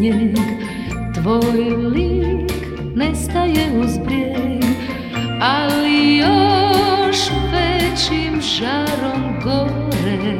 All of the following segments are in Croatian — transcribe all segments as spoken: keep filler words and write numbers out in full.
snijeg, tvoj lik nestaje uz brijeg, ali još većim žarom gore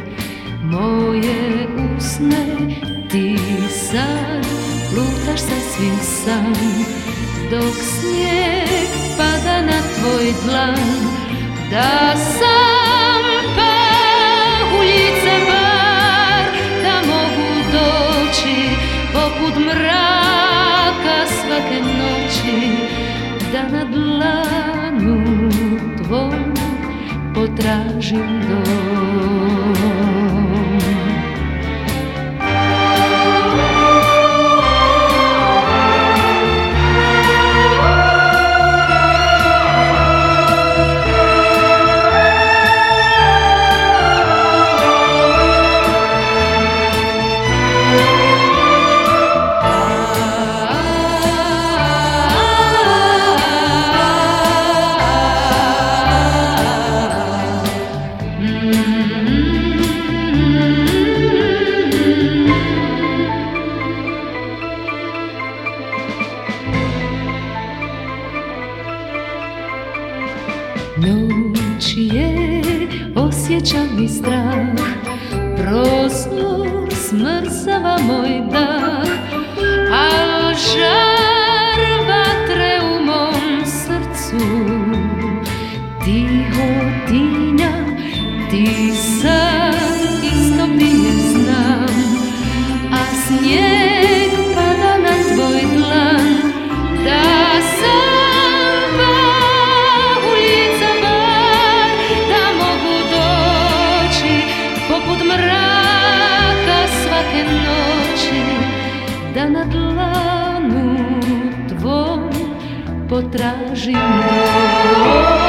moje usne ti sad lutaš sasvim sam, dok snijeg pada na tvoj dlan. Da sam pahuljica bar, da mogu doći poput mraka svake noći, da na dlanu tvom potražim dom. Noć je, osjećam i strah, prostor smrzava moj dah, al žar vatre u mom srcu tiho tinja, ti sad isto piješ znam, a snijeg pada na tvoj dlan. Da sam poput mraka svake noći, da na dlanu tvom potražim dom.